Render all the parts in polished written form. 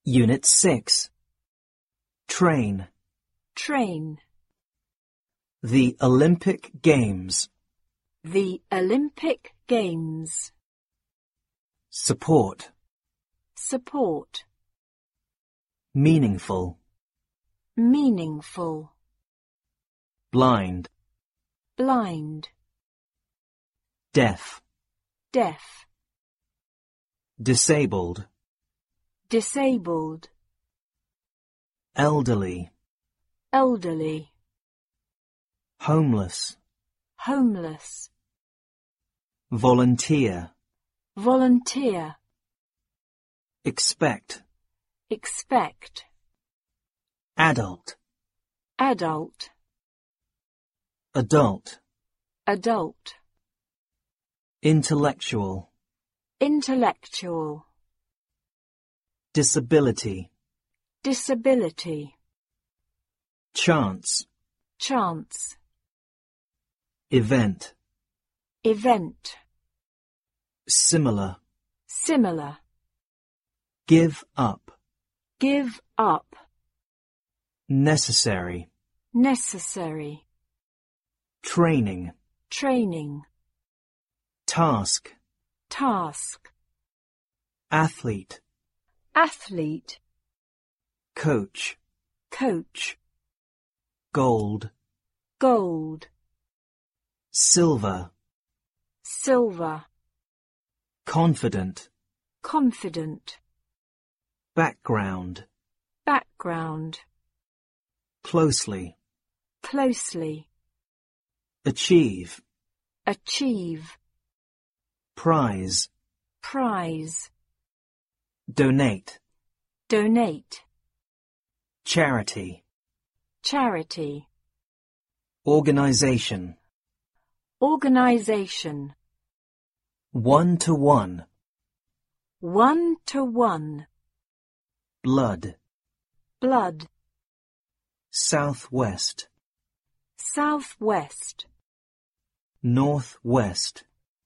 Unit 6. Train. Train. The Olympic Games. The Olympic Games. Support. Support. Meaningful. Meaningful. Blind. Blind. Deaf. Deaf. Disabled. Disabled. Elderly. Elderly. Homeless. Homeless. Volunteer. Volunteer. Expect. Expect. Adult. Adult. Adult. Adult. Intellectual. Intellectual. Disability. Disability. Chance. Chance. Event. Event. Similar. Similar. Give up. Give up. Necessary. Necessary. Training. Training. Task. Task. Athlete. Athlete. Coach. Coach. Gold. Gold. Silver. Silver. Confident. Confident. Background. Background. Closely. Closely. Achieve. Achieve. Prize. Prize. Donate. Donate. Charity. Charity. Organization. Organization. One-to-one. One-to-one. Blood. Blood. Southwest. Southwest. Northwest.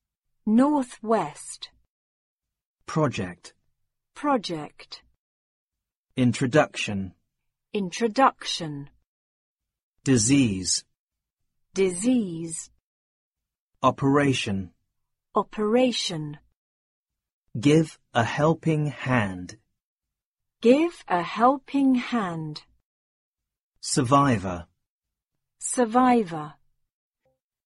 Northwest. Project. Project. Introduction. Introduction. Disease. Disease. Operation. Operation. Give a helping hand. Give a helping hand. Survivor. Survivor.